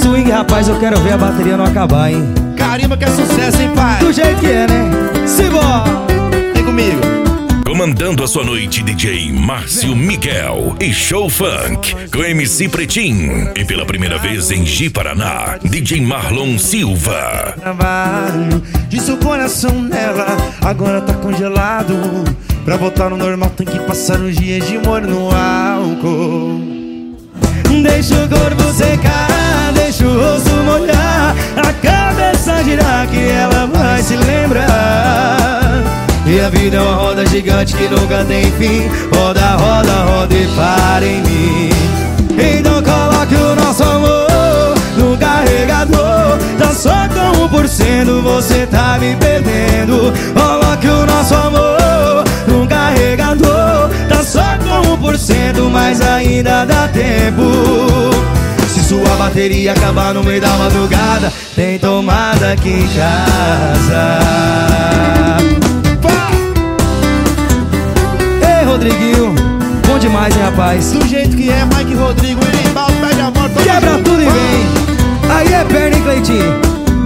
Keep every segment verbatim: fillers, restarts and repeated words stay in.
swing, rapaz, eu quero ver a bateria não acabar, hein? Carimba que é sucesso, hein, pai? Do jeito que é, né? Simbora! Vem comigo. Comandando a sua noite, D J Márcio Miguel e Show Funk com M C Pretinho. E pela primeira vez em Ji-Paraná, D J Marlon Silva. Trabalho, disse o coração nela, agora tá congelado. Pra voltar no normal tem que passar uns dias de molho no álcool. Deixa o corpo secar, deixa o rosto molhar, a cabeça girar que ela vai se lembrar. E a vida é uma roda gigante que nunca tem fim. Roda, roda, roda e para em mim. Então coloque o nosso amor no carregador. Tá só com um por cento, você tá me perdendo. Coloque o nosso amor no carregador. Tá só com um por cento, mas ainda dá tempo. Se sua bateria acabar no meio da madrugada, tem tomada aqui em casa. Rodriguinho, bom demais, hein, rapaz? Do jeito que é, Mike Rodrigo, Enembaldo, pede a moto. Quebra tudo e vem. Aí é perna, hein, Cleitinho?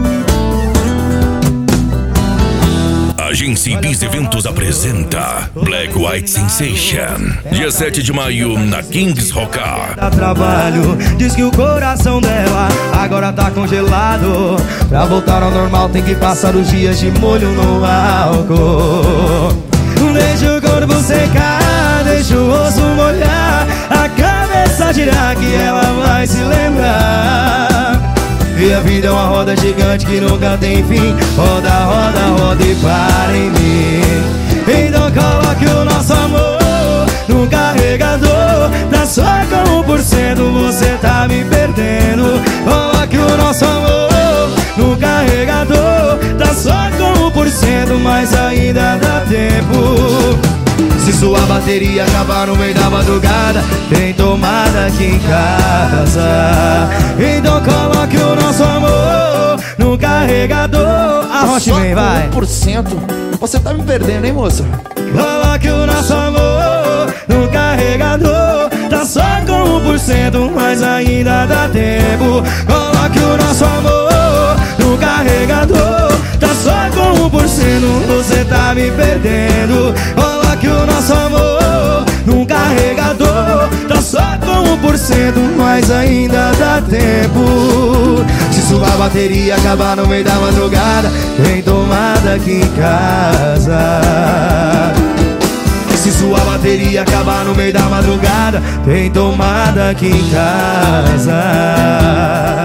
Agência Ibis Eventos apresenta Black White Sensation. Dia sete de maio, na Kings Rock. Dá trabalho, diz que o coração dela agora tá congelado. Pra voltar ao normal tem que passar os dias de molho no álcool. Deixa o corpo secar, deixa o rosto molhar, a cabeça girar que ela vai se lembrar. E a vida é uma roda gigante que nunca tem fim. Roda, roda, roda e para em mim. Então coloque o nosso amor no carregador. Tá só com um por cento, você tá me perdendo. Coloque o nosso amor no carregador. Tá só com um por cento, mas ainda dá tempo. Se sua bateria acabar no meio da madrugada, tem tomada aqui em casa. Então coloque o nosso amor no carregador. A Roche vem, vai. um por cento, você tá me perdendo, hein, moça? Coloque o nosso amor no carregador. Tá só com um por cento, mas ainda dá tempo. Coloque o nosso amor no carregador. Tá só com um por cento, você tá me perdendo. Coloque o nosso amor no carregador. Tá só com um por cento, mas ainda dá tempo. Se sua bateria acabar no meio da madrugada, tem tomada aqui em casa. Se sua bateria acabar no meio da madrugada, tem tomada aqui em casa.